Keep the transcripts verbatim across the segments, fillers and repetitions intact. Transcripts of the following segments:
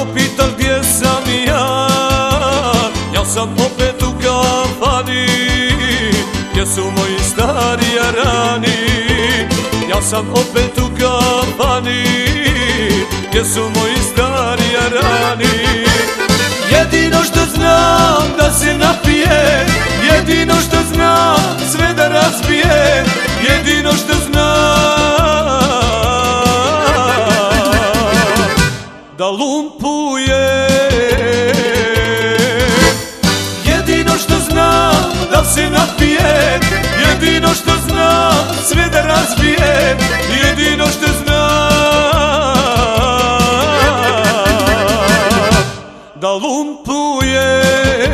Ako pitaš gdje sam ja, ja sam opet u kafani, gdje su moji stari jarani. Ja sam opet u kafani, gdje su moji stari jarani. Jedino što znam da se napije, jedino što znam sve da razbije, jedino što znam da lumpuje. Jedino što znam da se napije, jedino što znam sve da razbije, jedino što znam da lumpuje.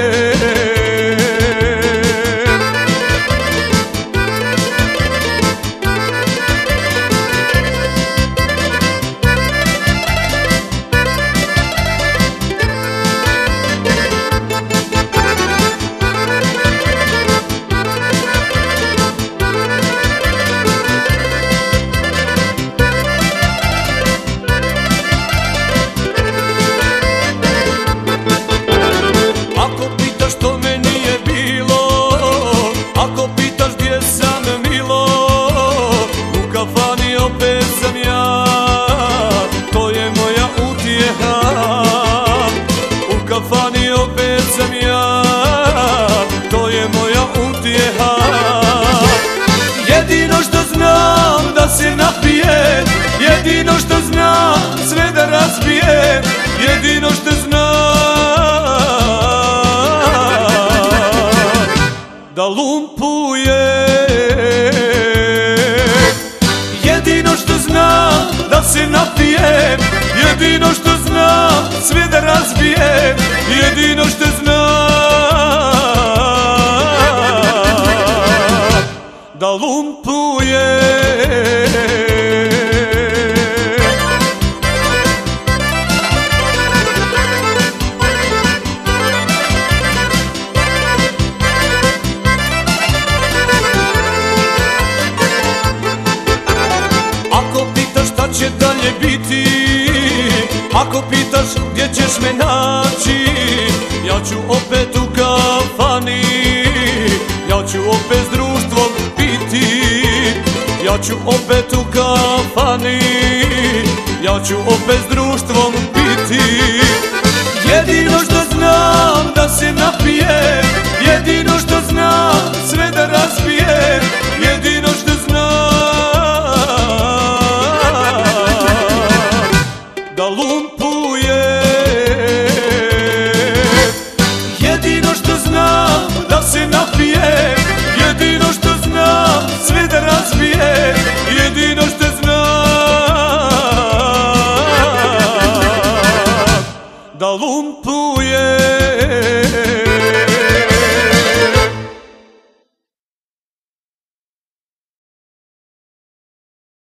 Što me nije bilo, ako pitaš gdje sam milo, u kafani opet sam ja, to je moja utjeha. U kafani opet sam ja, to je moja utjeha. Jedino što znam da se napije, jedino što znam sve da razbije, jedino što znam da lumpuje. Jedino što znam da se napije, jedino što znam sve da razbije, jedino što znam da lumpuje. Će dalje biti, ako pitaš gdje ćeš me naći, ja ću opet u kafani, ja ću opet s društvom piti. Ja ću opet u kafani, ja ću opet s društvom piti.